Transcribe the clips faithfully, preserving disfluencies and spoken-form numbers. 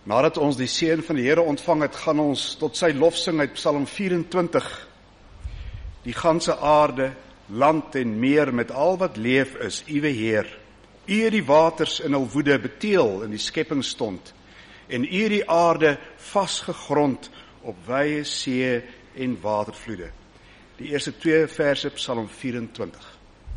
Nadat ons die seën van die Here ontvang het, gaan ons tot sy lof sing uit Psalm vyf-en-twintig. Die ganse aarde, land en meer met al wat leef is, Uwe Heer. U het die waters in hul woede beteel in die skeppingsstond, en U het die aarde vasgegrond op wye see en watervloede. Die eerste twee verse, Psalm vyf-en-twintig.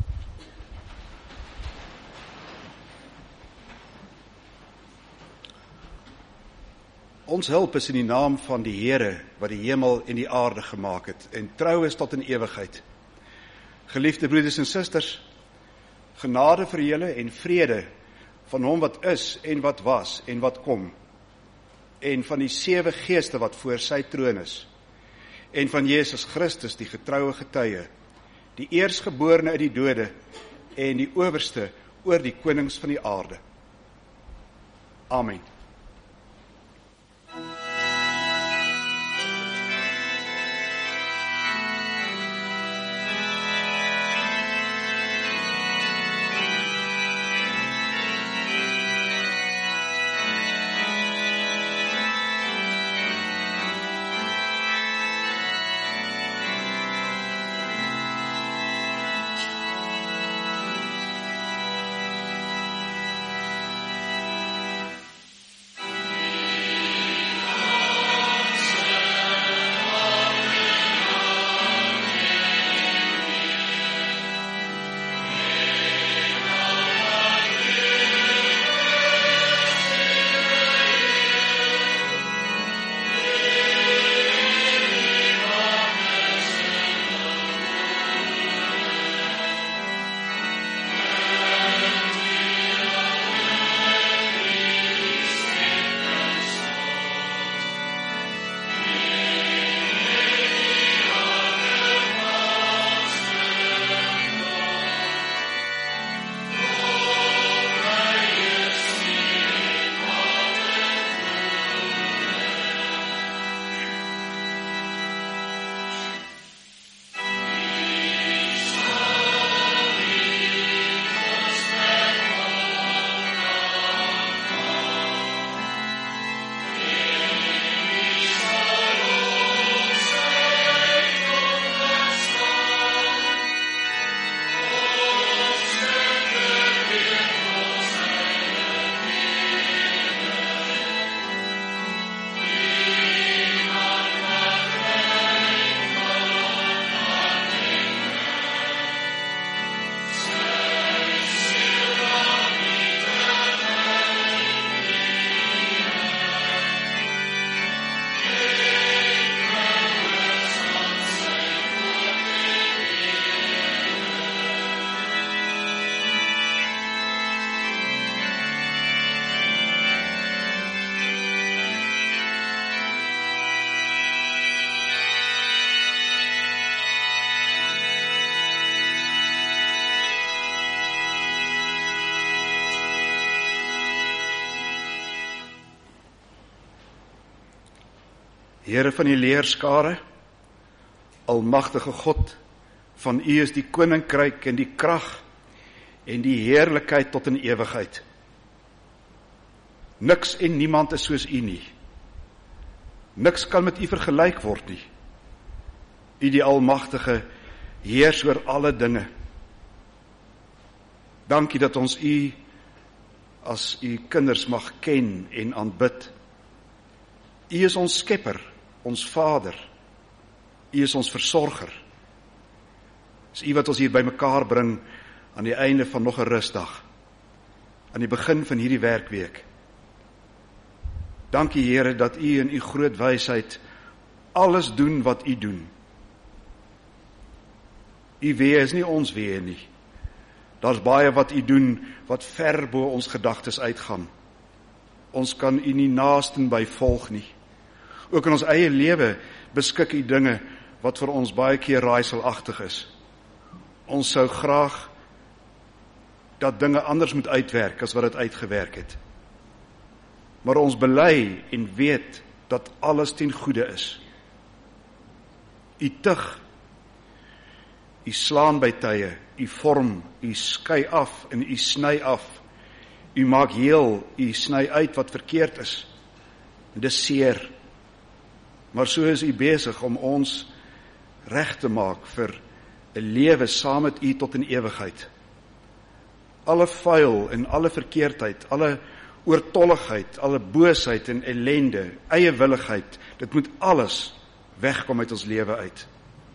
Ons hulp is in die naam van die Here, wat die hemel en die aarde gemaak het, en trou is tot in ewigheid. Geliefde broeders en susters, genade vir julle en vrede van hom wat is en wat was en wat kom, en van die sewe geeste wat voor sy troon is, en van Jesus Christus, die getroue getuie, die eerstgeborene uit die dode, en die owerste oor die konings van die aarde. Amen. Here van die leerskare, almagtige God, van U is die koninkryk en die krag en die heerlikheid tot in ewigheid. Niks en niemand is soos U nie. Niks kan met U vergelyk word nie. U die almagtige heers oor alle dinge. Dankie dat ons U as U kinders mag ken en aanbid. U is ons skepper, ons Vader. U is ons versorger. Dis U wat ons hier by mekaar bring aan die einde van nog 'n rusdag, aan die begin van hierdie werkweek. Dankie Here dat U in U groot wysheid alles doen wat U doen. U weë is nie ons weë nie. Daar's baie wat U doen wat ver bo ons gedagtes uitgaan. Ons kan U nie naasten by volg nie. Ook in ons eie lewe beskik U dinge wat vir ons baie keer raaiselagtig is. Ons sou graag dat dinge anders moet uitwerk as wat dit uitgewerk het. Maar ons bely en weet dat alles ten goeie is. U tug, U slaan by tye, U vorm, U skei af en U sny af. U maak heel, U sny uit wat verkeerd is. En dis seer. Maar so is U besig om ons reg te maak vir 'n lewe saam met U tot in ewigheid. Alle vuil en alle verkeerdheid, alle oortolligheid, alle boosheid en ellende, eie willigheid, dit moet alles wegkom uit ons lewe uit.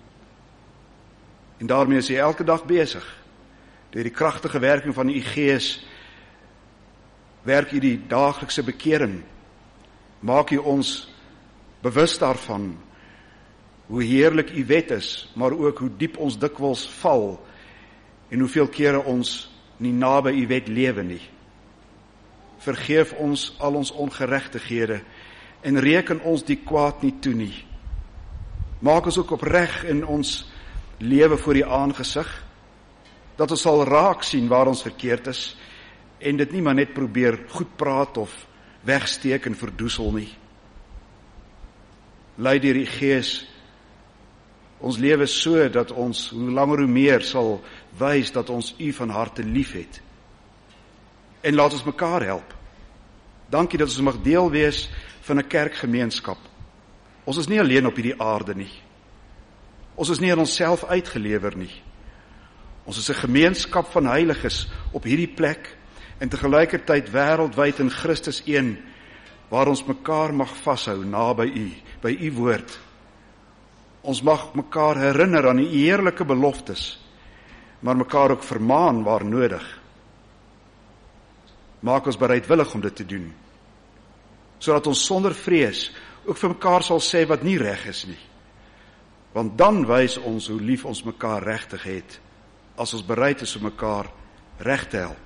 En daarmee is U elke dag besig. Deur die kragtige werking van U Gees werk U die daaglikse bekering. Maak U ons bewus daarvan hoe heerlik U wet is, maar ook hoe diep ons dikwels val en hoeveel kere ons nie naby U wet lewe nie. Vergeef ons al ons ongeregtighede en reken ons die kwaad nie toe nie. Maak ons ook opreg in ons lewe voor U aangesig, dat ons sal raak sien waar ons verkeerd is en dit nie maar net probeer goed praat of wegsteek en verdoesel nie. Lei deur die Gees ons lewe so dat ons hoe langer hoe meer sal wys dat ons U van harte lief het. En laat ons mekaar help. Dankie dat ons mag deel wees van 'n kerkgemeenskap. Ons is nie alleen op hierdie aarde nie. Ons is nie aan onsself uitgelewer nie. Ons is 'n gemeenskap van heiliges op hierdie plek en tegelykertyd wêreldwyd in Christus een, waar ons mekaar mag vashou naby U, by U woord. Ons mag mekaar herinner aan die heerlike beloftes, maar mekaar ook vermaan waar nodig. Maak ons bereidwillig om dit te doen, sodat ons sonder vrees ook vir mekaar sal sê wat nie reg is nie. Want dan wys ons hoe lief ons mekaar regtig het, as ons bereid is om mekaar reg te help.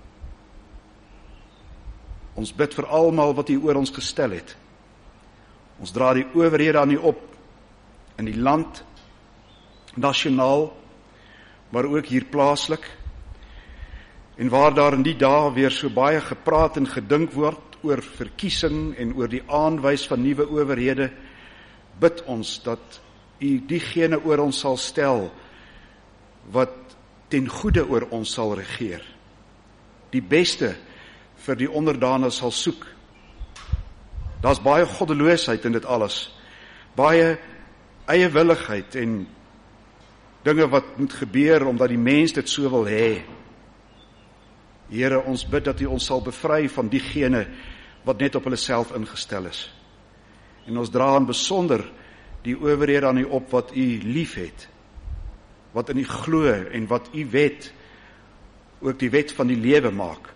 Ons bid vir almal wat U oor ons gestel het. Ons dra die owerhede aan U op, in die land, nasionaal, maar ook hier plaaslik. En waar daar in die dae weer so baie gepraat en gedink word oor verkiesing en oor die aanwys van nuwe owerhede, bid ons dat U diegene oor ons sal stel wat ten goeie oor ons sal regeer. Die beste vir die onderdane sal soek. Daar's baie goddeloosheid in dit alles. Baie eie willigheid en dinge wat moet gebeur omdat die mens dit so wil hê. Here, ons bid dat U ons sal bevry van diegene wat net op hulle self ingestel is. En ons dra aan besonder die owerhede aan U op wat U lief het, wat in U glo en wat U wet, ook die wet van die lewe maak.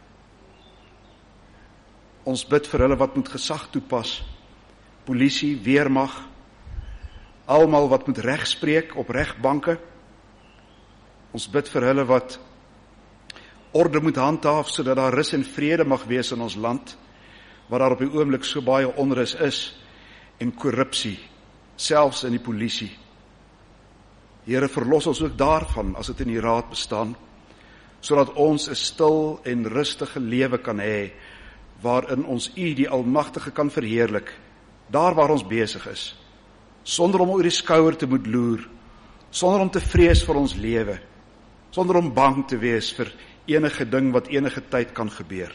Ons bid vir hulle wat moet gesag toepas, polisie, weermag, almal wat moet regspreek op regbanke. Ons bid vir hulle wat orde moet handhaaf, sodat daar rus en vrede mag wees in ons land, waar daar op die oomblik so baie onrus is, en korrupsie, selfs in die polisie. Here, verlos ons ook daarvan, as dit in die raad bestaan, sodat ons 'n stil en rustige lewe kan hê, waarin ons U die Almagtige kan verheerlik, daar waar ons besig is, sonder om oor die skouer te moet loer, sonder om te vrees vir ons lewe, sonder om bang te wees vir enige ding wat enige tyd kan gebeur.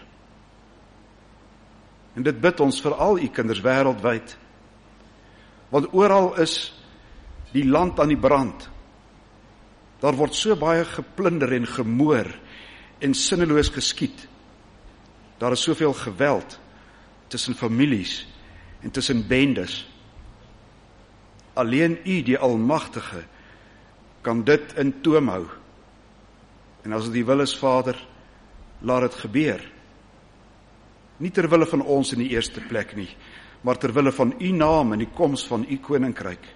En dit bid ons vir al U kinders wêreldwyd, want oral is die land aan die brand. Daar word so baie geplunder en gemoor en sinneloos geskiet. Daar is soveel geweld tussen families en tussen bendes. Alleen U, die Almagtige, kan dit in toom hou. En as dit die wil is, Vader, laat dit gebeur. Nie ter wille van ons in die eerste plek nie, maar ter wille van U naam en die koms van U koninkryk.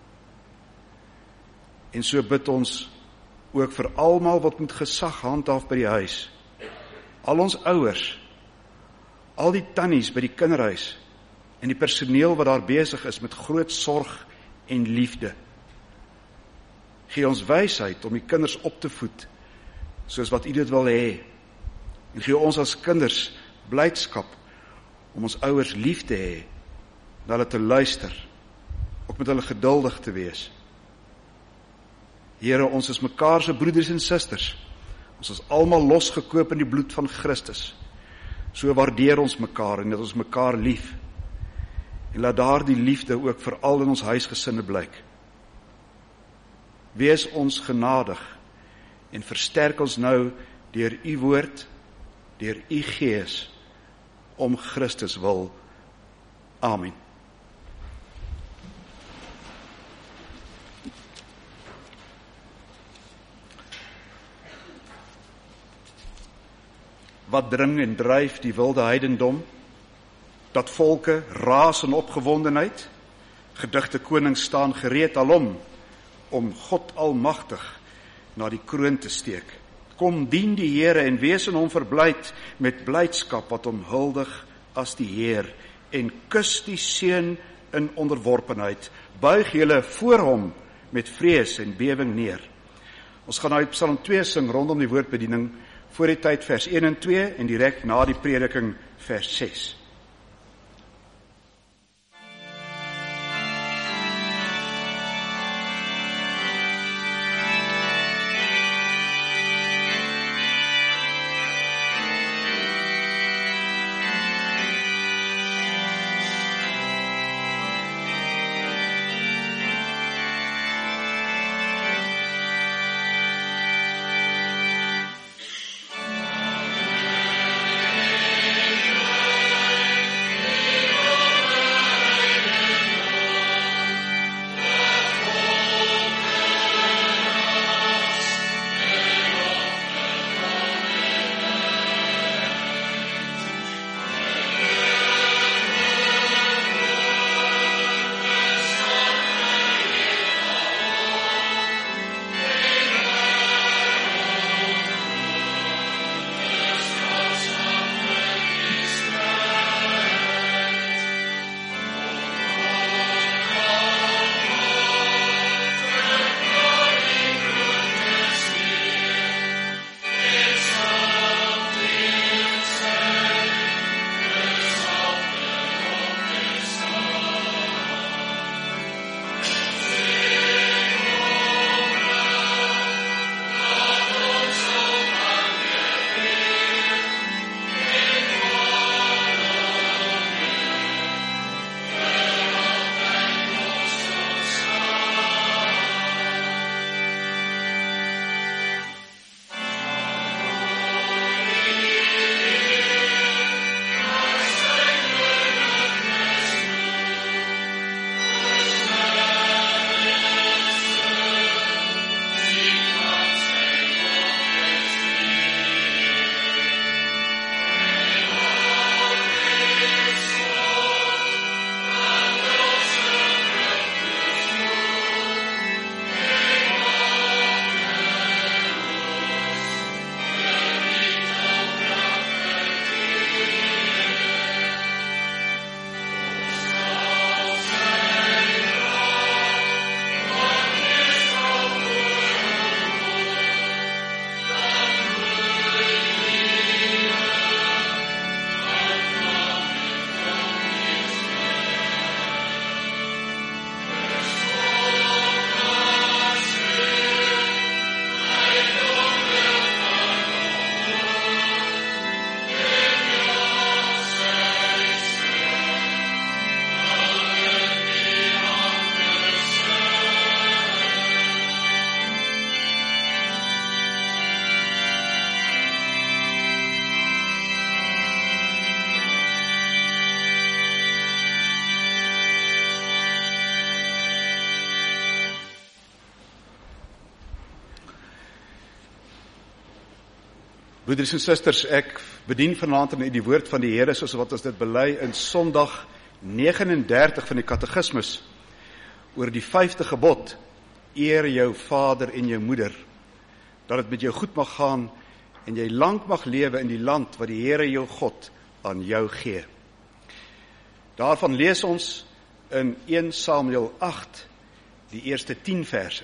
En so bid ons ook vir almal wat moet gesag handhaaf by die huis. Al ons ouers, al die tannies by die kinderhuis en die personeel wat daar besig is met groot sorg en liefde. Gee ons wysheid om die kinders op te voed, soos wat U dit wil hê. En gee ons as kinders blydskap om ons ouers lief te hê, na hulle te luister, ook met hulle geduldig te wees. Here, ons is mekaar se broeders en susters. Ons is almal losgekoop in die bloed van Christus. So waardeer ons mekaar en dat ons mekaar lief. En laat daardie liefde ook veral in ons huisgesinne blyk. Wees ons genadig en versterk ons nou deur u woord, deur u gees, om Christus wil. Amen. Wat dring en dryf die wilde heidendom, dat volke raas in opgewondenheid, gedigte konings staan gereed alom, om God almagtig na die kroon te steek. Kom dien die Here en wees in hom verblyd, met blydskap wat hom huldig as die Heer, en kus die seun in onderworpenheid, buig julle voor hom met vrees en bewing neer. Ons gaan nou Psalm twee sing rondom die woordbediening, voor die tyd vers een en twee en direk na die prediking vers ses. Broeders en susters, ek bedien vanaand in die woord van die Here soos wat ons dit bely in Sondag negenendertig van die Katekismus oor die vyfde gebod: eer jou vader en jou moeder, dat dit met jou goed mag gaan en jy lank mag lewe in die land wat die Here jou God aan jou gee. Daarvan lees ons in eerste Samuel agt die eerste tien verse.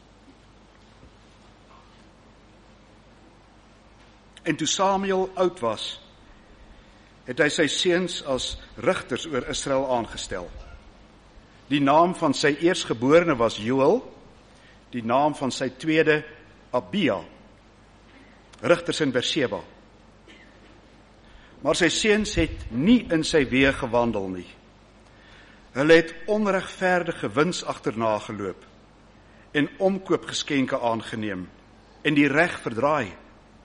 En toe Samuel oud was, het hy sy seuns as rigters oor Israel aangestel. Die naam van sy eerstgeborene was Joel, die naam van sy tweede Abia, rigters in Berseba. Maar sy seuns het nie in sy weë gewandel nie. Hulle het onregverdige wins agterna geloop en omkoopgeskenke aangeneem en die reg verdraai.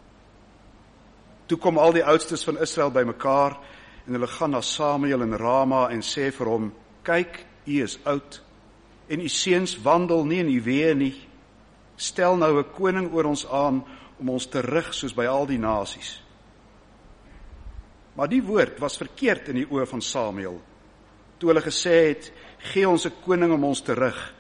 Toe kom al die oudstes van Israel bymekaar en hulle gaan na Samuel in Rama en sê vir hom, kyk, u is oud en u seuns wandel nie in u weë nie. Stel nou 'n koning oor ons aan om ons te rig soos by al die nasies. Maar die woord was verkeerd in die oë van Samuel, toe hulle gesê het, gee ons 'n koning om ons te rig.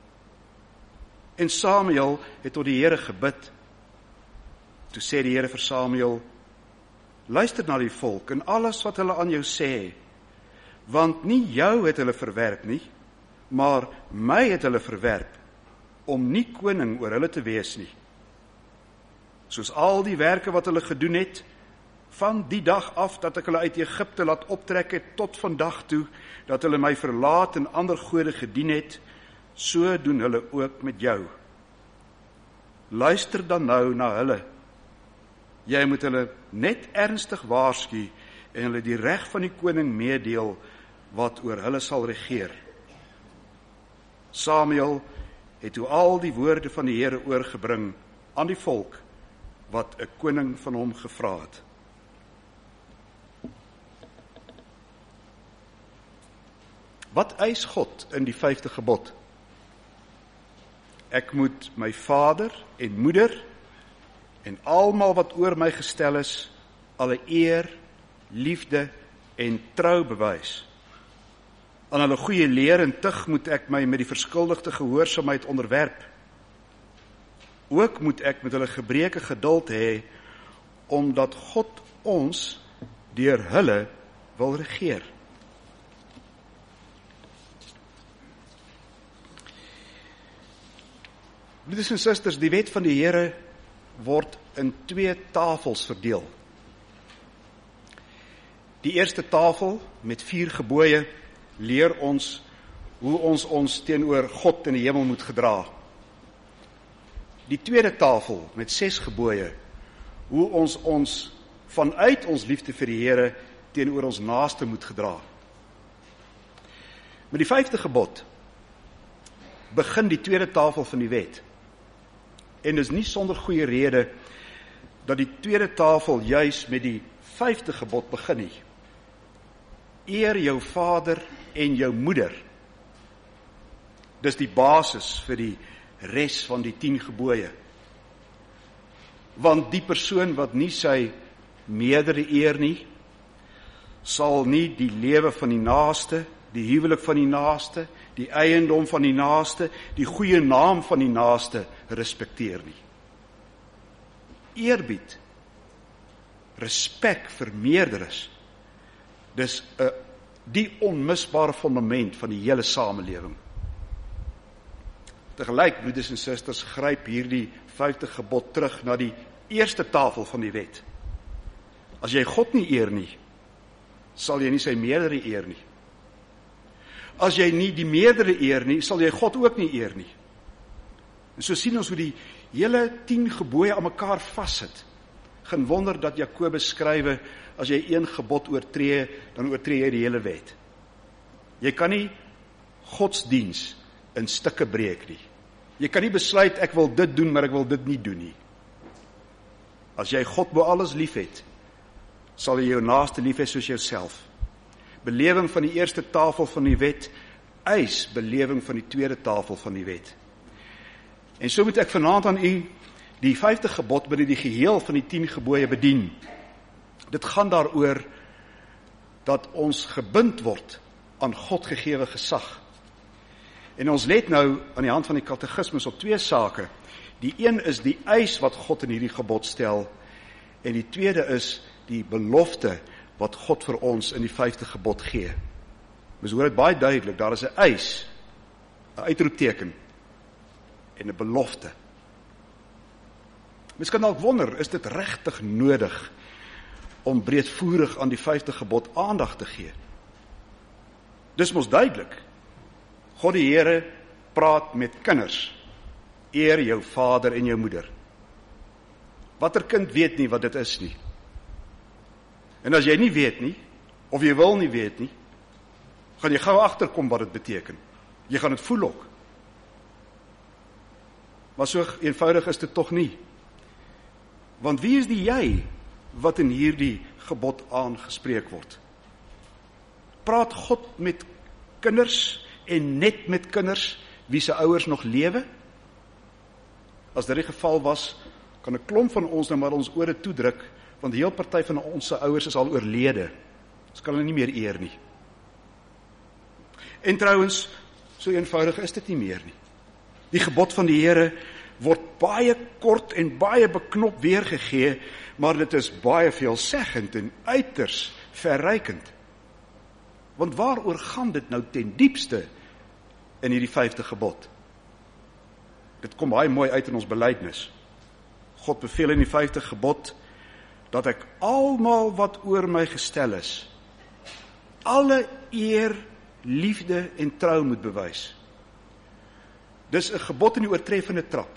En Samuel het tot die Here gebid. Toe sê die Here vir Samuel, luister na die volk en alles wat hulle aan jou sê, want nie jou het hulle verwerp nie, maar my het hulle verwerp, om nie koning oor hulle te wees nie. Soos al die werke wat hulle gedoen het, van die dag af dat ek hulle uit Egipte laat optrek het, tot vandag toe, dat hulle my verlaat en ander gode gedien het, so doen hulle ook met jou. Luister dan nou na hulle. Jy moet hulle net ernstig waarsku en hulle die reg van die koning meedeel wat oor hulle sal regeer. Samuel het toe al die woorde van die Here oorgebring aan die volk wat 'n koning van hom gevra het. Wat eis God in die vyfde gebod? Ek moet my vader en moeder en almal wat oor my gestel is, alle eer, liefde en trou bewys. Aan hulle goeie leer en tug moet ek my met die verskuldigde gehoorsaamheid onderwerp. Ook moet ek met hulle gebreke geduld hê, omdat God ons deur hulle wil regeer. Broeders en susters, die wet van die Here word in twee tafels verdeel. Die eerste tafel met vier gebooie leer ons hoe ons ons teenoor God in die hemel moet gedra. Die tweede tafel met ses gebooie, hoe ons ons vanuit ons liefde vir die Here teenoor ons naaste moet gedra. Met die vyfde gebod begin die tweede tafel van die wet. En dis nie sonder goeie rede dat die tweede tafel juis met die vyfde gebod begin nie. Eer jou vader en jou moeder. Dis die basis vir die res van die tien gebooie. Want die persoon wat nie sy meerdere eer nie, sal nie die lewe van die naaste, die huwelik van die naaste, die eiendom van die naaste, die goeie naam van die naaste respekteer nie. Eerbied, respek vir meerderes, dis uh, die onmisbare fundament van die hele samelewing. Tegelyk, broeders en susters, gryp hierdie vyfde gebod terug na die eerste tafel van die wet. As jy God nie eer nie, sal jy nie sy meerdere eer nie. As jy nie die meerdere eer nie, sal jy God ook nie eer nie. En so sien ons hoe die hele tien gebooie aan mekaar vassit. Geen wonder dat Jakobus skrywe, as jy een gebod oortree, dan oortree jy die hele wet. Jy kan nie godsdiens in stukke breek nie. Jy kan nie besluit, ek wil dit doen, maar ek wil dit nie doen nie. As jy God bo alles lief het, sal jy jou naaste lief hê soos jouself. Belewing van die eerste tafel van die wet, eis belewing van die tweede tafel van die wet. En so moet ek vanaand aan u die vyfde gebod binne die geheel van die tien gebooie bedien. Dit gaan daaroor dat ons gebind word aan God gegewe gesag. En ons let nou aan die hand van die katekismus op twee sake. Die een is die eis wat God in hierdie gebod stel, en die tweede is die belofte wat God vir ons in die vyfde gebod gee. Ons hoor dit baie duidelik, daar is 'n eis, 'n uitroepteken en 'n belofte. Mens kan dalk wonder, is dit regtig nodig om breedvoerig aan die vyfde gebod aandag te gee? Dis mos duidelik. God die Here praat met kinders. Eer jou vader en jou moeder. Watter kind weet nie wat dit is nie? En as jy nie weet nie, of jy wil nie weet nie, Gaan jy gou agterkom wat dit beteken. Jy gaan dit voel ook. Maar so eenvoudig is dit tog nie. Want wie is die jy wat in hierdie gebod aangespreek word? Praat God met kinders en net met kinders wie se ouers nog lewe? As dit die geval was, kan 'n klomp van ons nou maar ons ore toedruk, want die heel party van ons se ouers is al oorlede. Ons kan hulle nie meer eer nie. En trouwens, so eenvoudig is dit nie meer nie. Die gebod van die Here word baie kort en baie beknop weergegee, maar dit is baie veelzeggend en uiters verrykend. Want waaroor gaan dit nou ten diepste in hierdie vyfde gebod? Dit kom baie mooi uit in ons belydenis. God beveel in die vyfde gebod dat ek almal wat oor my gestel is, alle eer, liefde en trou moet bewys. Dis 'n gebod in die oortreffende trap.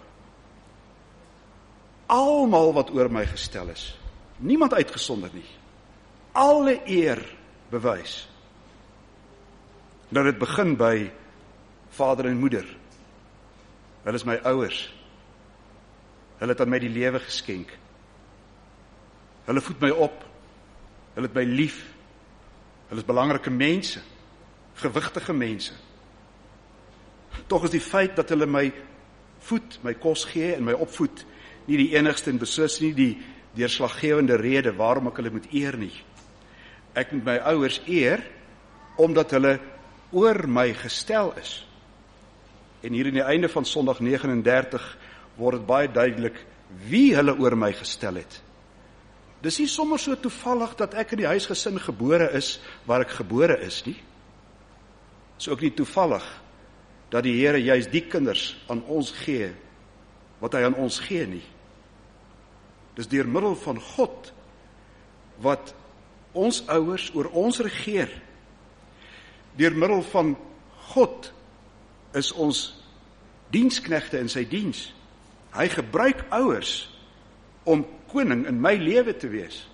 Almal wat oor my gestel is, niemand uitgesonder nie, alle eer bewys. Nou dit begin by vader en moeder. Hulle is my ouers. Hulle het aan my die lewe geskenk. Hulle voed my op. Hulle het my lief. Hulle is belangrike mense, gewigtige mense. Tog is die feit dat hulle my voed, my kos gee en my opvoed, nie die enigste en beslis nie die deurslaggewende rede waarom ek hulle moet eer nie. Ek moet my ouers eer, omdat hulle oor my gestel is. En hier in die einde van Sondag negen en dertig word het baie duidelik wie hulle oor my gestel het. Dis nie sommer so toevallig dat ek in die huisgesin gebore is waar ek gebore is nie. Dis ook nie toevallig dat die Here juist die kinders aan ons gee wat hy aan ons gee nie. Dis deur middel van God wat ons ouers oor ons regeer. Deur middel van God is ons diensknegte in sy diens. Hy gebruik ouers om koning in my lewe te wees.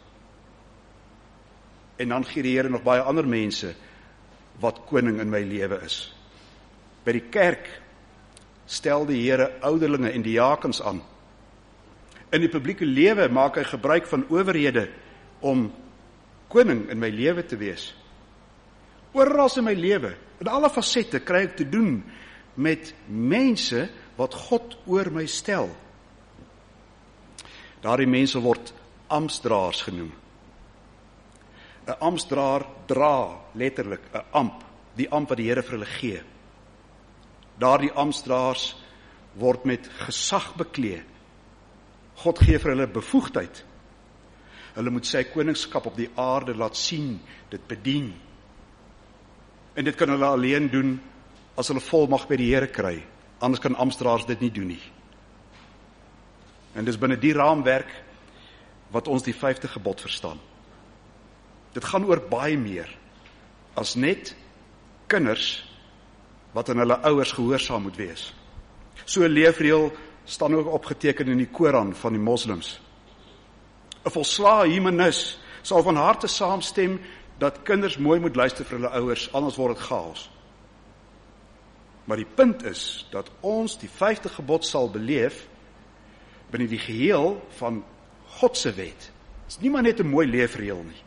En dan gee die Here nog baie ander mense wat koning in my lewe is. By die kerk stel die Here ouderlinge en diakens aan. In die publieke lewe maak hy gebruik van owerhede om koning in my lewe te wees. Oral in my lewe, in alle fasette, kry ek te doen met mense wat God oor my stel. Daardie mense word amptsdraers genoem. 'n Amptsdraer dra letterlik 'n amp, die amp wat die Here vir hulle gee. Daardie amptsdraers word met gesag beklee. God gee vir hulle bevoegdheid. Hulle moet sy koningskap op die aarde laat sien, dit bedien. En dit kan hulle alleen doen as hulle volmag by die Here kry. Anders kan amptsdraers dit nie doen nie. En dis binne die raamwerk wat ons die vyfde gebod verstaan. Dit gaan oor baie meer as net kinders wat aan hulle ouers gehoorsaam moet wees. So 'n leefreël staan ook opgeteken in die Koran van die moslims. 'n Volslae humanis sal van harte saamstem dat kinders mooi moet luister vir hulle ouers, anders word dit chaos. Maar die punt is dat ons die vyfde gebod sal beleef binne die geheel van God se wet. Dit is nie maar net 'n mooi leefreël nie.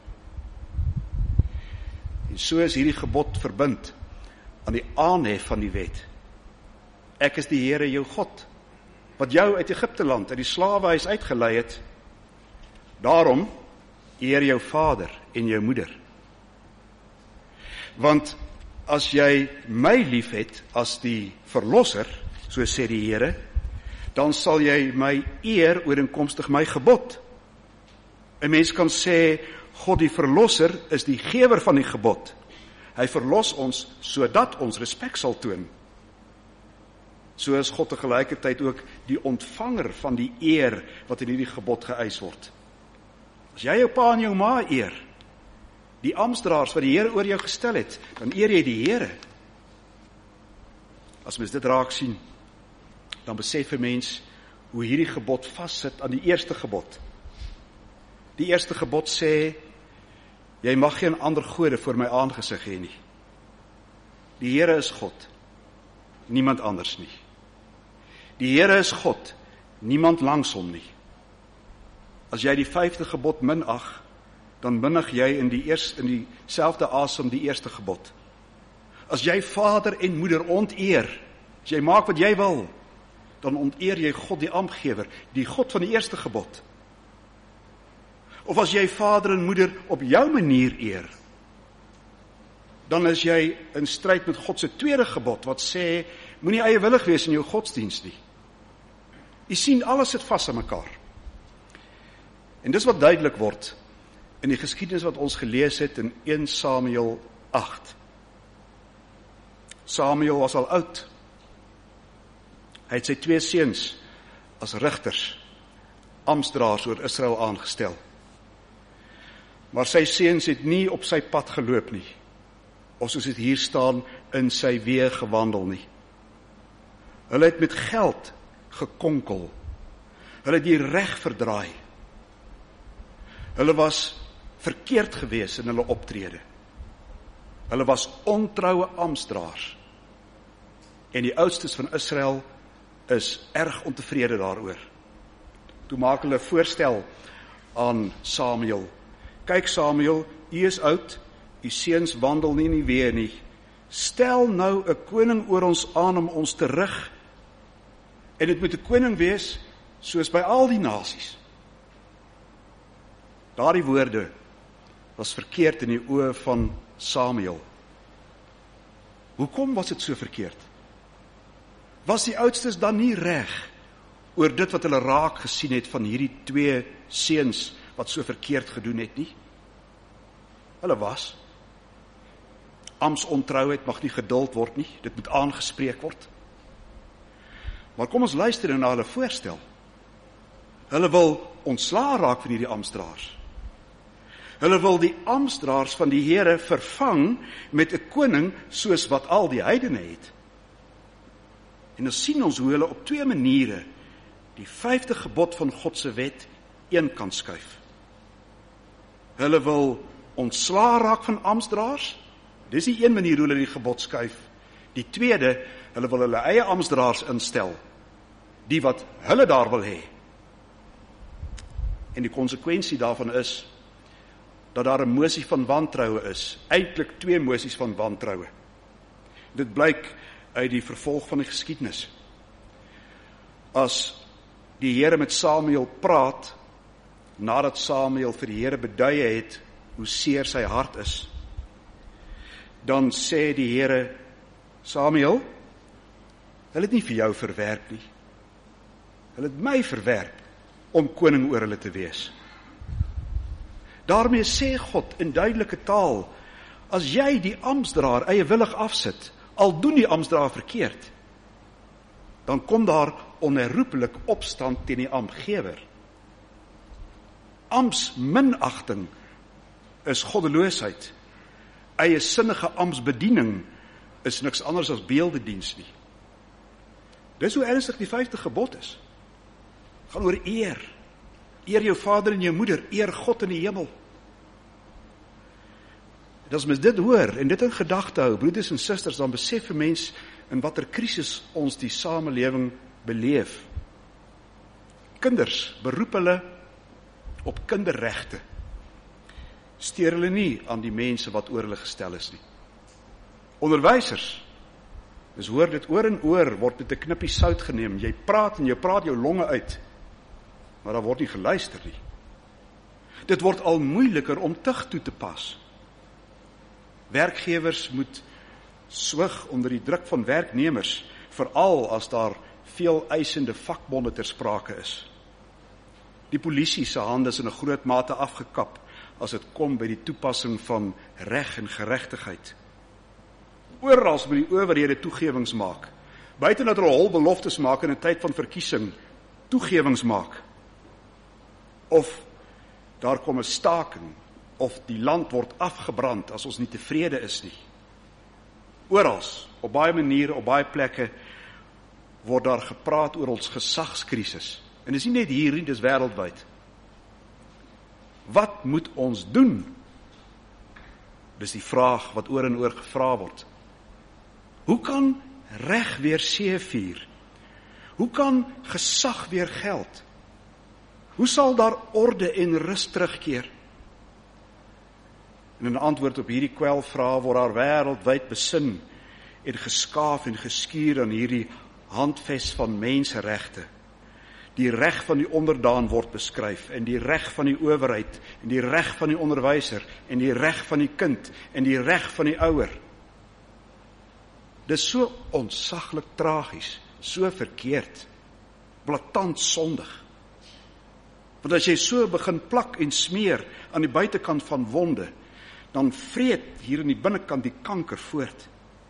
En so is hierdie gebod verbind aan die aanhef van die wet. Ek is die Here jou God, wat jou uit Egipte land, uit die slawehuis uitgelei het. Daarom eer jou vader en jou moeder. Want as jy my lief het as die verlosser, so sê die Here, dan sal jy my eer ooreenkomstig my gebod. 'n Mens kan sê, God die verlosser is die gewer van die gebod. Hy verlos ons sodat ons respek sal toon. So is God tegelijkertyd ook die ontvanger van die eer wat in hierdie gebod geëis word. As jy jou pa en jou ma eer, die amptsdraers wat die Here oor jou gestel het, dan eer jy die Here. As mens dit raak sien, dan besef 'n mens hoe hierdie gebod vassit aan die eerste gebod. Die eerste gebod sê, jy mag geen ander gode voor my aangesig hê nie. Die Here is God, niemand anders nie. Die Here is God, niemand langs hom nie. As jy die vyfde gebod minag, dan minig jy in die eerste, in dieselfde asem die eerste gebod. As jy vader en moeder onteer, as jy maak wat jy wil, dan onteer jy God die amptgewer, die God van die eerste gebod. Of as jy vader en moeder op jou manier eer, dan is jy in stryd met God se tweede gebod, wat sê, moenie eiewillig wees in jou godsdienst nie. Jy sien, alles sit vas aan mekaar. En dis wat duidelik word, in die geskiedenis wat ons gelees het in eerste Samuel agt. Samuel was al oud. Hy het sy twee seuns as rigters, amptdraers oor Israel aangestel. Maar sy seuns het nie op sy pad geloop nie, of soos dit hier staan, in sy weë gewandel nie. Hulle het met geld gekonkel. Hulle het die reg verdraai. Hulle was verkeerd gewees in hulle optrede. Hulle was ontroue amptdraers. En die oudstes van Israel is erg ontevrede daaroor. Toe maak hulle voorstel aan Samuel. Kyk Samuel, u is oud, u seuns wandel nie in die weë nie. Stel nou 'n koning oor ons aan om ons te rig. En dit moet 'n koning wees soos by al die nasies. Daardie woorde was verkeerd in die oë van Samuel. Hoekom was dit so verkeerd? Was die oudstes dan nie reg oor dit wat hulle raak gesien het van hierdie twee seuns wat so verkeerd gedoen het nie? Hulle was. Amptsontrouheid mag nie geduld word nie, dit moet aangespreek word. Maar kom ons luister nou na hulle voorstel. Hulle wil ontslae raak van hierdie amptdraers. Hulle wil die amptdraers van die Here vervang met 'n koning soos wat al die heidene het. En dan sien ons hoe hulle op twee maniere die vyfde gebod van God se wet een kan skuif. Hulle wil ontslae raak van amptdraers. Dis die een manier hoe hulle die gebod skuif. Die tweede, hulle wil hulle eie amptdraers instel, die wat hulle daar wil hê. En die konsekwensie daarvan is dat daar 'n mosie van wantroue is, eintlik twee mosies van wantroue. Dit blyk uit die vervolg van die geskiedenis. As die Here met Samuel praat, nadat Samuel vir die Here beduie het hoe seer sy hart is, dan sê die Here, Samuel, hulle het nie vir jou verwerp nie. Hulle het my verwerp om koning oor hulle te wees. Daarmee sê God in duidelike taal, as jy die amptdraer eiewillig afsit, al doen die amptdraer verkeerd, dan kom daar onherroepelik opstand teen die amptgewer. Amptsminagting is goddeloosheid. Eie sinnige amptsbediening is niks anders as beeldediens nie. Dis hoe ernstig die vyfde gebod is. Het gaan oor eer. Eer jou vader en jou moeder, eer God in die hemel. En as mens dit hoor en dit in gedagte hou, broeders en susters, dan besef 'n mens in watter krisis ons die samelewing beleef. Kinders beroep hulle op kinderregte. Steur hulle nie aan die mense wat oor hulle gestel is nie. Onderwysers, dis hoor dit oor en oor, word met 'n knippie sout geneem. Jy praat en jy praat jou longe uit, maar daar word nie geluister nie. Dit word al moeiliker om tug toe te pas. Werkgewers moet swig onder die druk van werknemers, veral as daar veel eisende vakbonde ter sprake is. Die polisie se hande is in 'n groot mate afgekap as dit kom by die toepassing van reg en geregtigheid. Oral moet die owerhede toegewings maak. Buiten dat hulle hol beloftes maak in 'n tyd van verkiesing, toegewings maak. Of daar kom 'n staking, of die land word afgebrand as ons nie tevrede is nie. Oral, op baie maniere, op baie plekke, word daar gepraat oor ons gesagskrisis. En dis nie net hier nie, dis wêreldwyd. Wat moet ons doen? Dis die vraag wat oor en oor gevra word. Hoe kan reg weer seëvier? Hoe kan gesag weer geld? Hoe sal daar orde en rus terugkeer? En in antwoord op hierdie kwelvrae word daar wêreldwyd besin en geskaaf en geskuur aan hierdie handves van menseregte. Die reg van die onderdaan word beskryf, en die reg van die owerheid, en die reg van die onderwyser, en die reg van die kind, en die reg van die ouer. Dis so ontsaglik tragies, so verkeerd, blaatant sondig. Want as jy so begin plak en smeer aan die buitekant van wonde, dan vreet hier in die binnekant die kanker voort.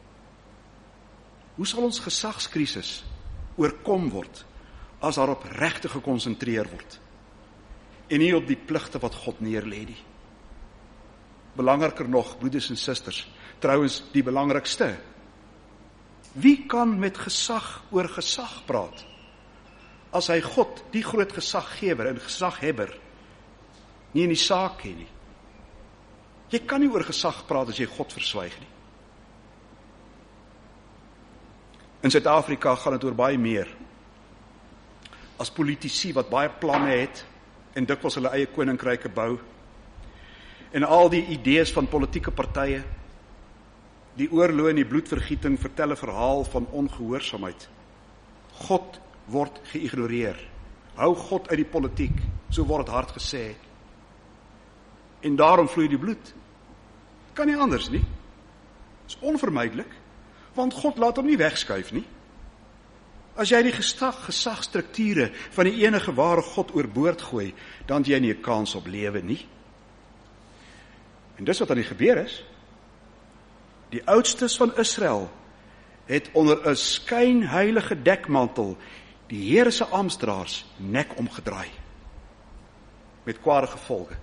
Hoe sal ons gesagskrisis oorkom word, as daarop regte gekonsentreer word, en nie op die pligte wat God neerlê nie? Belangriker nog, broeders en susters, trouwens die belangrikste, wie kan met gesag oor gesag praat, as hy God, die groot gesaggewer en gesaghebber, nie in die saak ken nie? Jy kan nie oor gesag praat as jy God verswyg nie. In Suid-Afrika gaan dit oor baie meer as politici wat baie planne het en dikwels hulle eie koninkryke bou, en al die idees van politieke partye, die oorlog en die bloedvergieting vertel 'n verhaal van ongehoorsaamheid. God word geïgnoreer. Hou God uit die politiek, so word het hard gesê. En daarom vloei die bloed. Kan nie anders nie. Dit is onvermydelik, want God laat hom nie wegskuif nie. As jy die gesag, gesagstrukture van die enige ware God oorboord gooi, dan het jy nie 'n kans op lewe nie. En dis wat aan die gebeur is. Die oudstes van Israel het onder 'n skynheilige dekmantel die Here se amptdraers nek omgedraai, met kwade gevolge.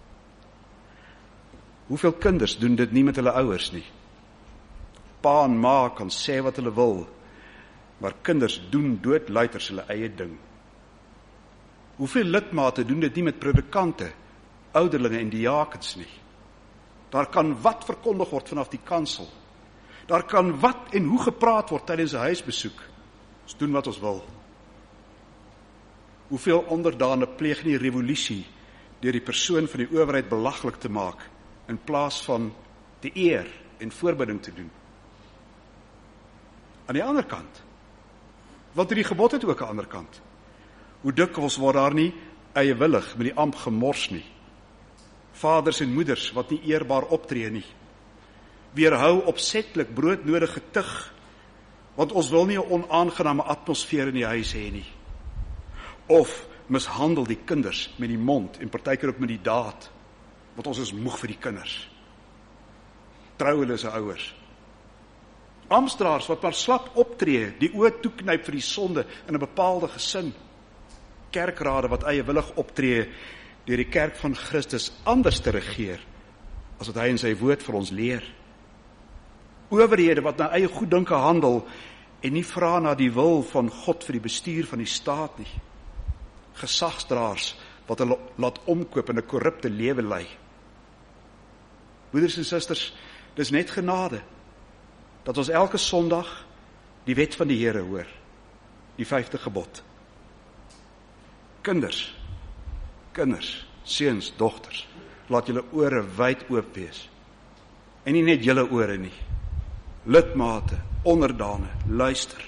Hoeveel kinders doen dit nie met hulle ouers nie? Pa en ma kan sê wat hulle wil, maar kinders doen doodluiters hulle eie ding. Hoeveel lidmate doen dit nie met predikante, ouderlinge en diakens nie? Daar kan wat verkondig word vanaf die kansel. Daar kan wat en hoe gepraat word tydens 'n huisbesoek. Ons doen wat ons wil. Hoeveel onderdane pleeg nie revolusie deur die persoon van die owerheid belaglik te maak, in plaas van te eer en voorbidding te doen. Aan die ander kant, want die gebod het ook 'n ander kant. Hoe dikwels word daar nie eiewillig met die amp gemors nie. Vaders en moeders wat nie eerbaar optree nie. Weerhou opsetlik broodnodige tug, want ons wil nie 'n onaangename atmosfeer in die huis hê nie. Of mishandel die kinders met die mond en partykeer ook met die daad, want ons is moeg vir die kinders. Trou hulle se ouers. Amptdraers wat maar slap optree, die oë toeknyp vir die sonde in 'n bepaalde gesin. Kerkrade wat eiewillig optree deur die kerk van Christus anders te regeer, as wat hy in sy woord vir ons leer. Owerhede wat na eie goeddinke handel, en nie vra na die wil van God vir die bestuur van die staat nie. Gesagsdraers wat hulle laat omkoop in 'n korrupte lewe lei. Broeders en susters, dis net genade, dat ons elke Sondag die wet van die Here hoor, die vyfde gebod. Kinders, kinders, seuns, dogters, laat julle ore wyd oop wees. En nie net julle ore nie. Lidmate, onderdane, luister.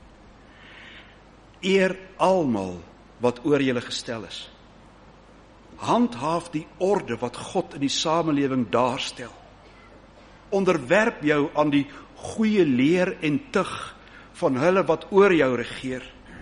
Eer almal wat oor julle gestel is. Handhaaf die orde wat God in die samelewing daarstel. Onderwerp jou aan die goeie leer en tug van hulle wat oor jou regeer.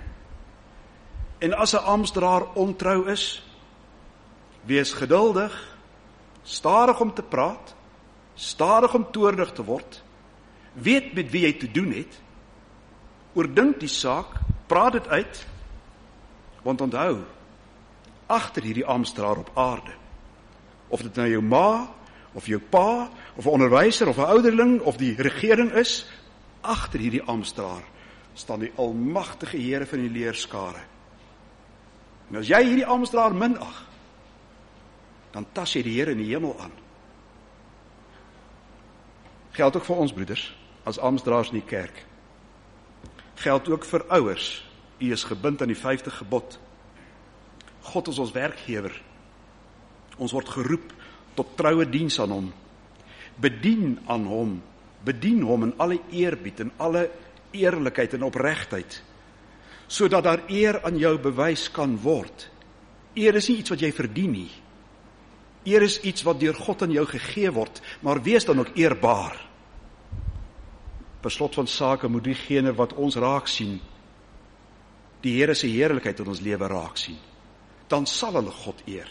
En as 'n amptdraer ontrou is, wees geduldig, stadig om te praat, stadig om toornig te word, weet met wie jy te doen het, oordink die saak, praat dit uit, want onthou, agter hierdie amptdraer op aarde, of dit nou jou ma, of jou pa, of 'n onderwyser, of 'n ouderling, of die regering is, agter hierdie amptdraer staan die almagtige Here van die leerskare. En as jy hierdie amptdraer minag, dan tas jy die Here in die hemel aan. Geld ook vir ons broeders. as amptdraers in die kerk. Geld ook vir ouers. U is gebind aan die vyfde gebod. God is ons werkgewer. Ons word geroep tot troue diens aan hom. Bedien aan hom. Bedien hom in alle eerbied, in alle eerlikheid en opregtheid, sodat daar eer aan jou bewys kan word. Eer is nie iets wat jy verdien nie. Eer is iets wat deur God aan jou gegee word, maar wees dan ook eerbaar. Per slot van sake moet diegene wat ons raak sien, die Here se heerlikheid in ons lewe raak sien. Dan sal hulle God eer.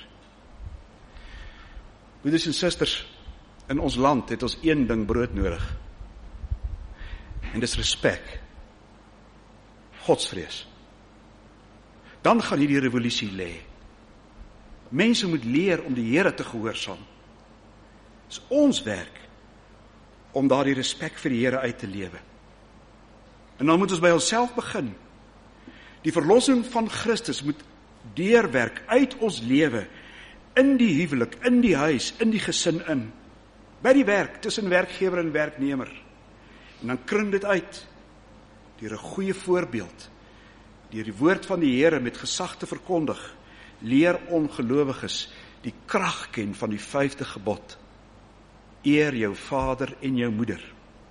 Broeders en susters, in ons land het ons een ding brood nodig. En dis respek. Godsvrees. Dan gaan hierdie revolusie lê. Mense moet leer om die Here te gehoorsaam. Dit is ons werk om daardie respek vir die Here uit te lewe. En dan moet ons by onsself begin. Die verlossing van Christus moet deurwerk uit ons lewe, in die huwelik, in die huis, in die gesin in, by die werk, tussen werkgewer en werknemer. En dan kring dit uit, deur 'n goeie voorbeeld, deur die woord van die Here met gesag te verkondig, leer ongelowiges die krag ken van die vyfde gebod. Eer jou vader en jou moeder,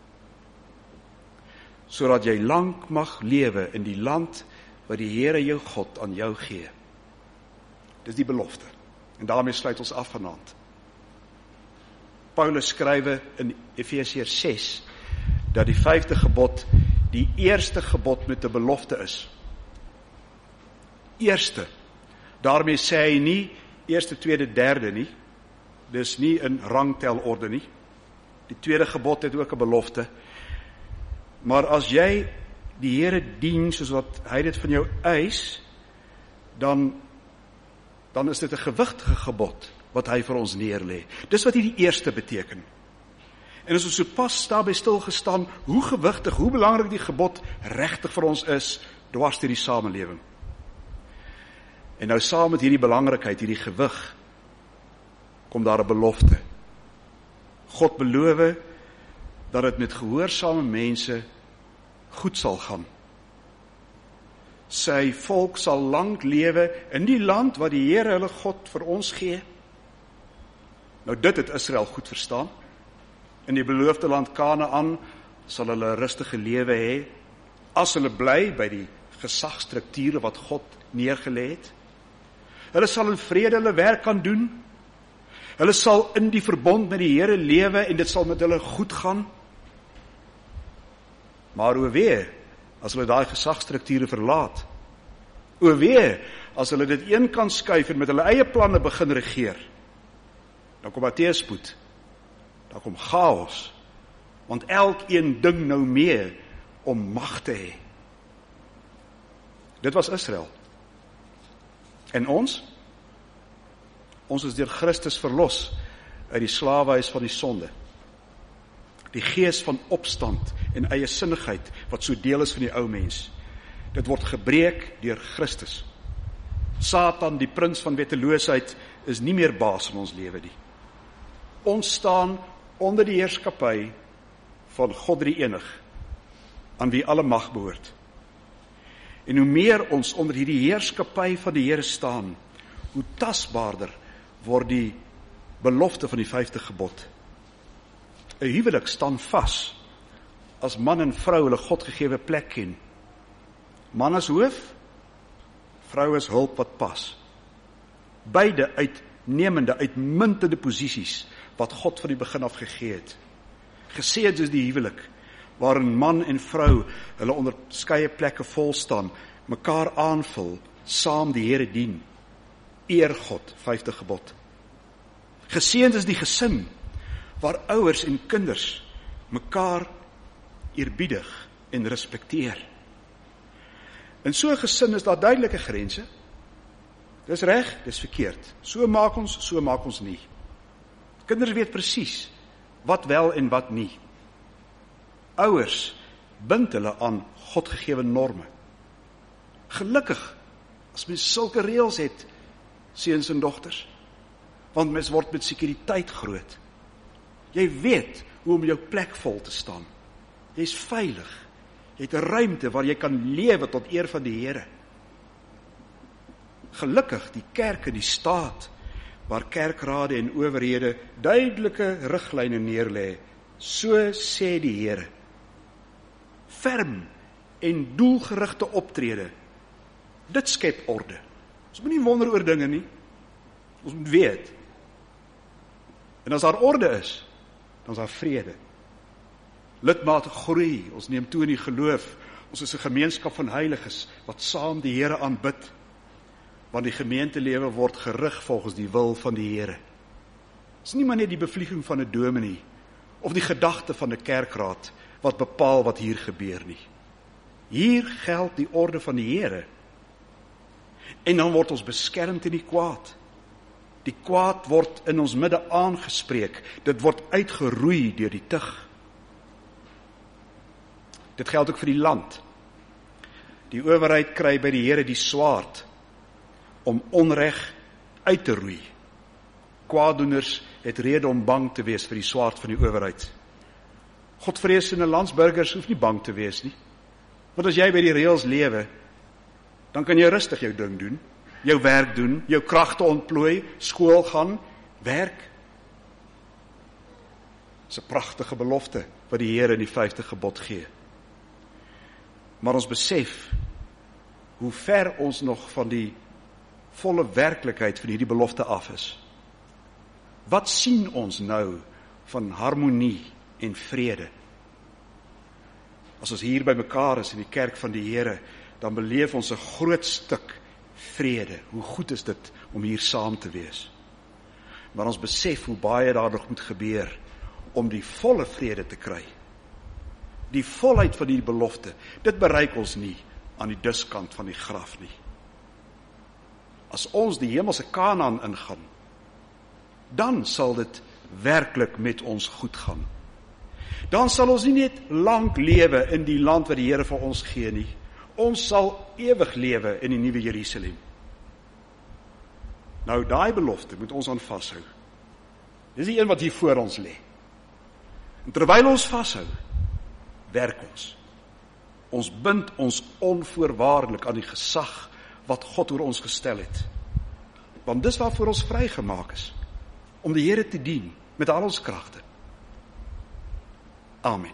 sodat jy lank mag lewe in die land wat die Here jou God aan jou gee. Dis die belofte. En daarmee sluit ons af vanaand. Paulus skrywe in Efesiërs ses, dat die vyfde gebod die eerste gebod met 'n belofte is. Eerste. Daarmee sê hy nie eerste, tweede, derde nie. Dis nie in rangtelorde nie. Die tweede gebod het ook 'n belofte. Maar as jy die Here dien soos wat hy dit van jou eis, dan dan is dit 'n gewigtige gebod wat hy vir ons neerlê. Dis wat hierdie eerste beteken. En as ons so pas daarbey stilgestaan, hoe gewigtig, hoe belangrik die gebod regtig vir ons is, dwars deur die samelewing. En nou saam met hierdie belangrikheid, hierdie gewig, kom daar 'n belofte. God beloof dat dit met gehoorsame mense goed sal gaan. Sy volk sal lank lewe in die land wat die Here hulle God vir ons gee. Nou dit het Israel goed verstaan. In die beloofde land Kanaan sal hulle 'n rustige lewe hê, as hulle bly by die gesagstrukture wat God neergelê het. Hulle sal in vrede hulle werk kan doen. Hulle sal in die verbond met die Here lewe en dit sal met hulle goed gaan. Maar o wee, as hulle daai gesagstrukture verlaat. O wee, as hulle dit een kant skuif en met hulle eie planne begin regeer. Dan kom daar teëspoed. Dan kom chaos. Want elkeen ding nou mee om mag te hê. Dit was Israel. En ons? Ons is deur Christus verlos uit die slawehuis van die sonde. Die gees van opstand en eie sinnigheid wat so deel is van die ou mens. Dit word gebreek deur Christus. Satan, die prins van wetteloosheid, is nie meer baas in ons lewe nie. Ons staan onder die heerskappy van God drie enig, aan wie alle mag behoort. En hoe meer ons onder hierdie heerskappy van die Here staan, hoe tasbaarder word die belofte van die vyfde gebod. 'n Huwelik staan vas as man en vrou hulle Godgegewe plek ken. Man as hoof, vrou as hulp wat pas. Beide uitnemende, uitmuntende posisies wat God van die begin af gegee het. Geseënd is die huwelik, waarin man en vrou hulle onderskeie plekke vol staan, mekaar aanvul, saam die Here dien. Eer God, vyfde gebod. Geseënd is die gesin, waar ouers en kinders mekaar eerbiedig en respekteer. In so 'n gesin is daar duidelike grense. Dis reg, dis verkeerd. So maak ons, so maak ons nie. Kinders weet presies wat wel en wat nie. Ouers bind hulle aan Godgegewe norme. Gelukkig as mens sulke reëls het, seuns en dogters, want mens word met sekuriteit groot. Jy weet hoe om jou plek vol te staan. Jy's veilig. Jy het 'n ruimte waar jy kan lewe tot eer van die Here. Gelukkig die kerk en die staat, waar kerkrade en owerhede duidelike riglyne neerlê, so sê die Here. Ferm en doelgerigte optrede, dit skep orde. Ons moet nie wonder oor dinge nie, ons moet weet. En as daar orde is, dan is daar vrede. Lidmate groei, ons neem toe in die geloof, ons is 'n gemeenskap van heiliges, wat saam die Here aanbid, want die gemeentelewe word gerig volgens die wil van die Here. Het is nie maar net die bevlieging van 'n dominee, of die gedagte van 'n kerkraad, wat bepaal wat hier gebeur nie. Hier geld die orde van die Here. En dan word ons beskerm teen die kwaad. Die kwaad word in ons midde aangespreek, dit word uitgeroei deur die tug. Dit geld ook vir die land. Die owerheid kry by die Here die swaard, om onreg uit te roei. Kwaaddoeners het rede om bang te wees vir die swaard van die owerheid. Godvreesende landsburgers hoef nie bang te wees nie. Want as jy by die reëls lewe, dan kan jy rustig jou ding doen, jou werk doen, jou kragte ontplooi, skool gaan, werk. Dis 'n pragtige belofte wat die Here in die vyfde gebod gee. Maar ons besef hoe ver ons nog van die volle werklikheid van hierdie belofte af is. Wat sien ons nou van harmonie en vrede? As ons hier by mekaar is in die kerk van die Here, dan beleef ons 'n groot stuk vrede. Hoe goed is dit om hier saam te wees? Maar ons besef hoe baie daar nog moet gebeur om die volle vrede te kry. Die volheid van die belofte, dit bereik ons nie aan die diskant van die graf nie. As ons die hemelse Kanaan ingaan, dan sal dit werklik met ons goed gaan. Dan sal ons nie net lank lewe in die land wat die Here vir ons gee nie. Ons sal ewig lewe in die nuwe Jerusalem. Nou, daai belofte moet ons aan vashou. Dis die een wat hier voor ons lê. En terwyl ons vashou, werk ons. Ons bind ons onvoorwaardelik aan die gesag wat God oor ons gestel het. Want dis waarvoor ons vrygemaak is, om die Here te dien met al ons kragte. Amen.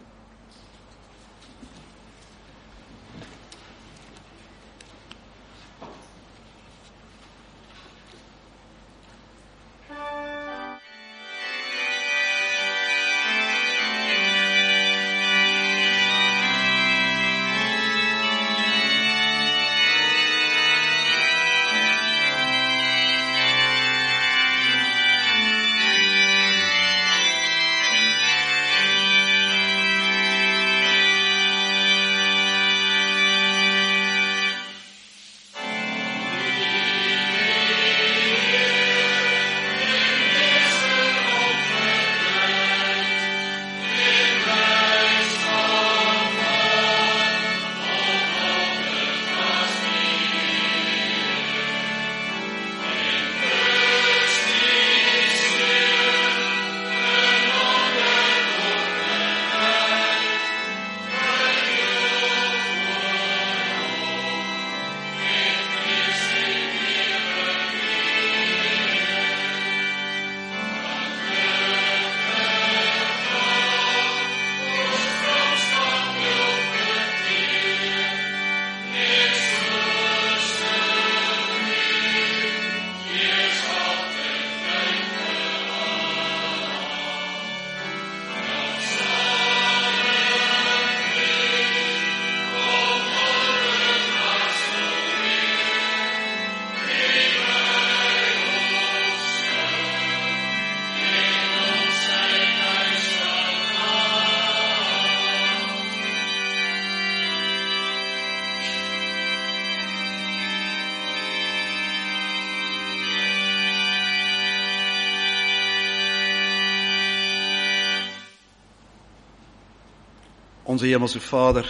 Onze Hemelse Vader,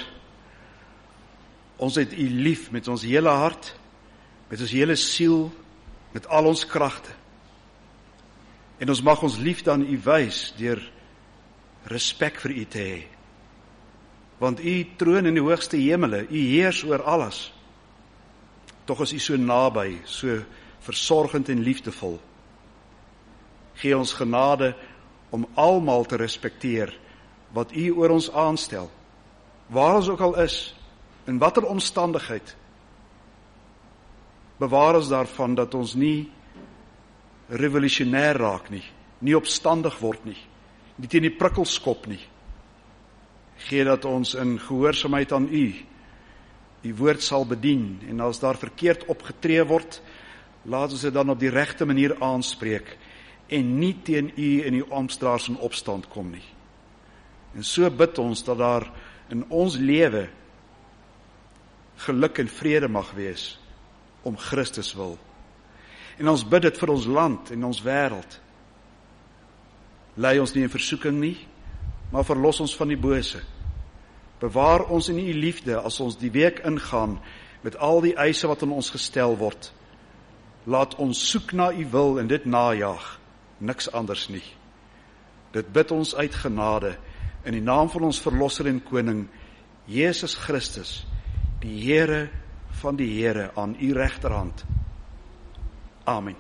ons het U lief met ons hele hart, met ons hele siel, met al ons kragte. En ons mag ons liefde aan U wys deur respek vir U te hê. want U troon in die hoogste hemele, U heers oor alles. Tog is U so naby, so versorgend en liefdevol. Gee ons genade om almal te respekteer wat U oor ons aanstel, waar ons ook al is, in watter omstandigheid. Bewaar ons daarvan dat ons nie revolutionair raak nie, nie opstandig word nie, nie teen die prikkels skop nie. Gee dat ons in gehoorsaamheid aan U, die woord sal bedien, en as daar verkeerd opgetree word, laat ons dit dan op die regte manier aanspreek, en nie teen U en U amptdraers in opstand kom nie. En so bid ons dat daar in ons lewe geluk en vrede mag wees, om Christus wil. En ons bid dit vir ons land en ons wêreld. Lei ons nie in versoeking nie, maar verlos ons van die bose. Bewaar ons in U liefde as ons die week ingaan met al die eise wat aan ons gestel word. Laat ons soek na U wil en dit najaag, niks anders nie. Dit bid ons uit genade in die naam van ons Verlosser en Koning, Jesus Christus, die Here van die Here aan U regterhand. Amen.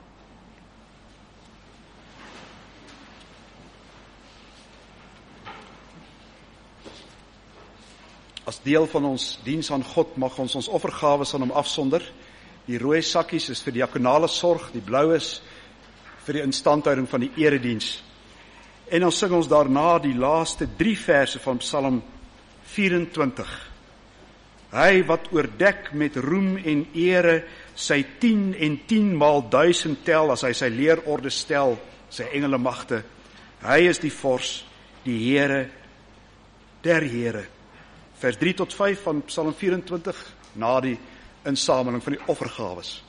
As deel van ons diens aan God mag ons ons offergawes aan Hom afsonder. Die rooi sakkies is vir diakonale sorg, die blou is vir die instandhouding van die erediens. En dan sing ons daarna die laaste drie verse van Psalm vyf-en-twintig. Hy wat oordek met roem en ere, sy tien en tien maal duisend tel, as hy sy leerorde stel, sy engele magte. Hy is die vors, die Here der Here. Vers drie tot vyf van Psalm vyf-en-twintig, na die insameling van die offergawes.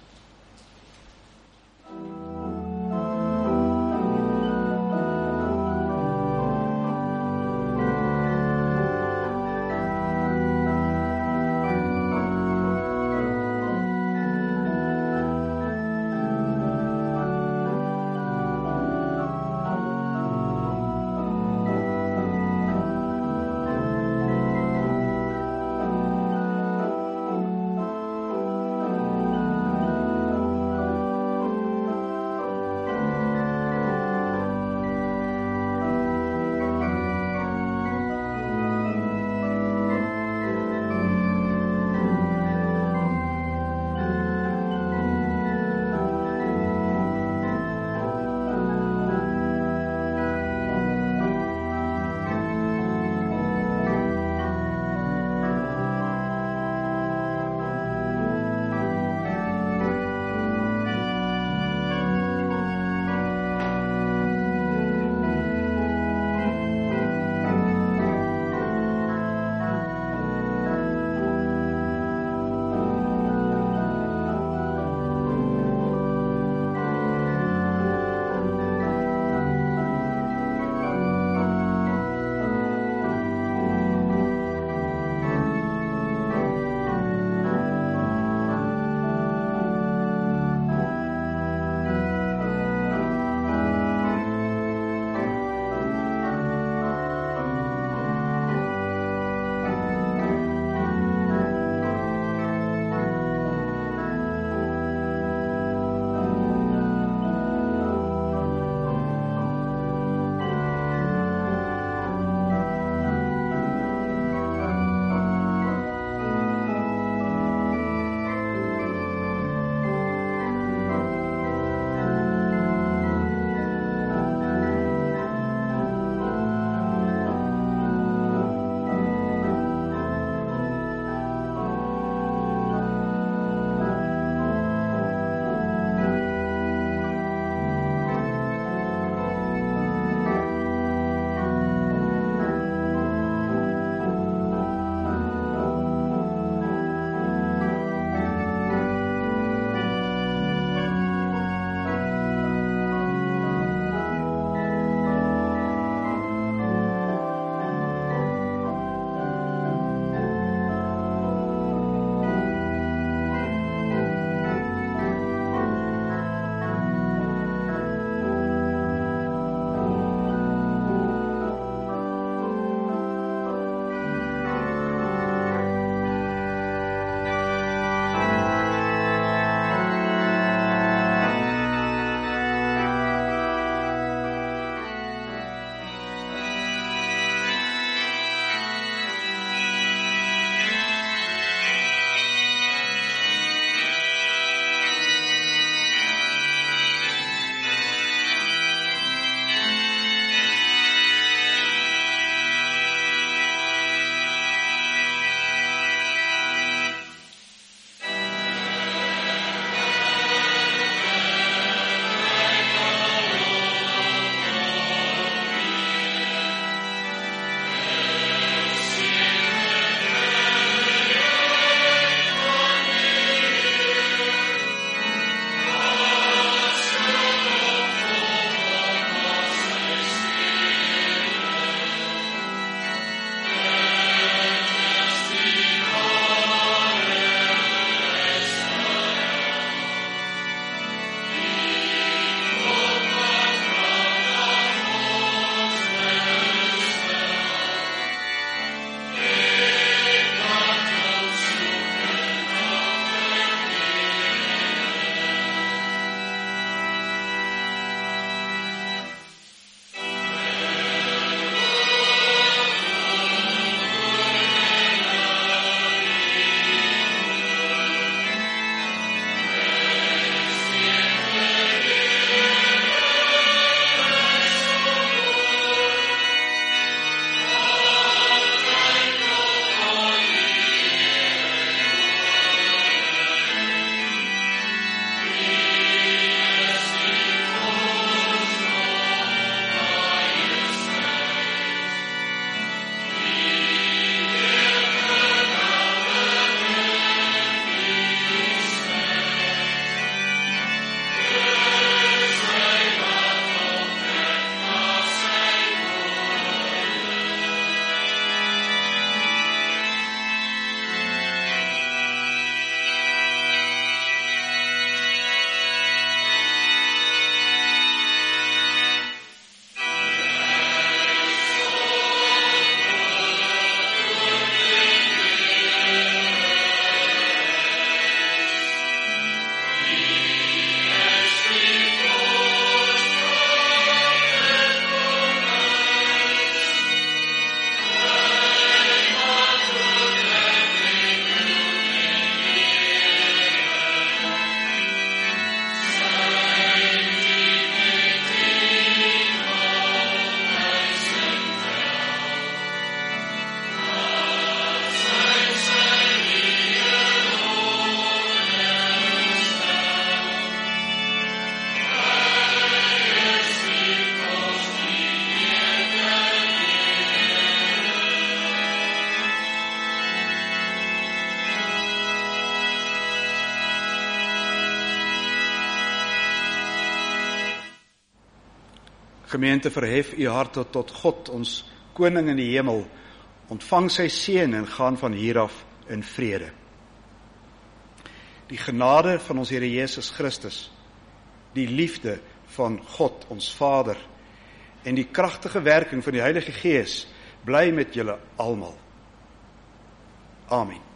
Gemeente, verhef u harte tot God, ons koning in die hemel. Ontvang sy seën en gaan van hier af in vrede. Die genade van ons Here Jesus Christus, die liefde van God, ons Vader, en die kragtige werking van die Heilige Gees, bly met julle almal. Amen.